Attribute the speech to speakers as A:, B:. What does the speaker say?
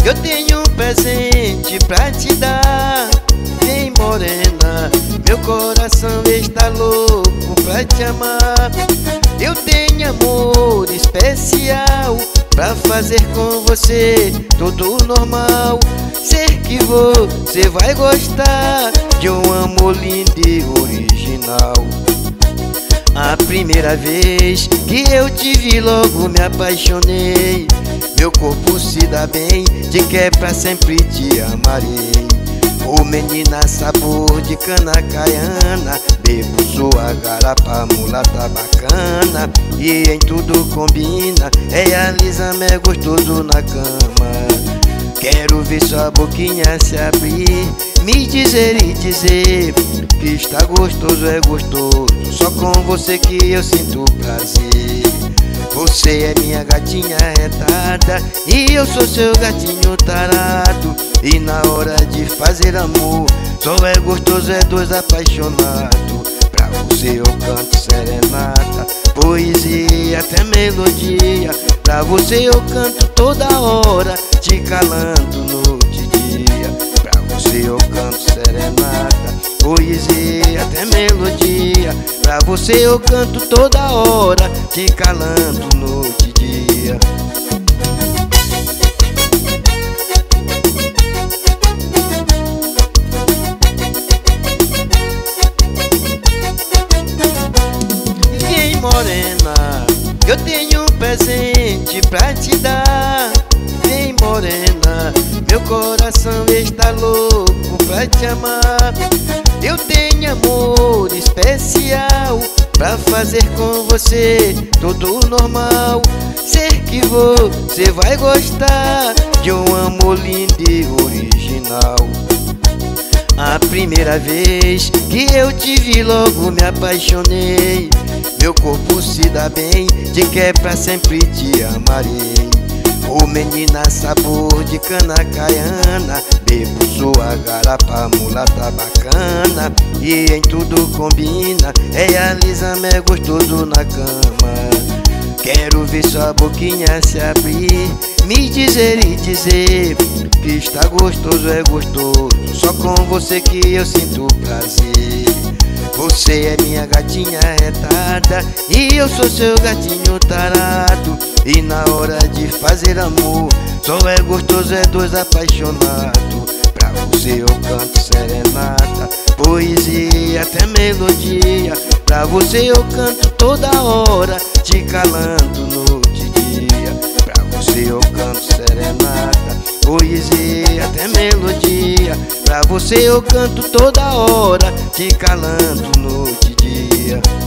A: eu tenho um presente pra te dar. Vem morena, meu coração está louco pra te amar. Eu tenho amor especial pra fazer com você tudo normal. Sei que você vai gostar de um amor lindo e original. A primeira vez que eu te vi logo me apaixonei. Meu corpo se dá bem, de que é pra sempre te amarei. Ô menina, sabor de cana caiana, bebo sua garapa, mulata bacana. E em tudo combina, realiza é gostoso na cama. Quero ver sua boquinha se abrir, me dizer e dizer que está gostoso, é gostoso. Só com você que eu sinto prazer. Você é minha gatinha retada e eu sou seu gatinho tarado. E na hora de fazer amor, só é gostoso, é dois apaixonados. Pra você eu canto serenata, poesia até melodia. Pra você eu canto toda hora, te calando noite e dia. Pra você eu canto serenata, poesia até melodia. Pra você eu canto toda hora, te calando noite e dia. Vem morena, eu tenho um presente pra te dar. Vem morena, meu coração está louco pra te amar. Eu tenho amor especial pra fazer com você tudo normal. Sei que você vai gostar de um amor lindo e original. A primeira vez que eu te vi logo me apaixonei. Meu corpo se dá bem, de que é pra sempre te amarei. Ô menina, sabor de cana caiana, bebo sua garapa, mulata bacana. E em tudo combina, realiza é gostoso na cama. Quero ver sua boquinha se abrir, me dizer e dizer que está gostoso, é gostoso. Só com você que eu sinto prazer. Você é minha gatinha retada e eu sou seu gatinho tarado. E na hora de fazer amor, só é gostoso, é dois apaixonados. Pra você eu canto serenata, poesia até melodia. Pra você eu canto toda hora, te calando noite e dia. Pra você eu canto serenata, poesia até melodia. Pra você eu canto toda hora, te calando noite e dia.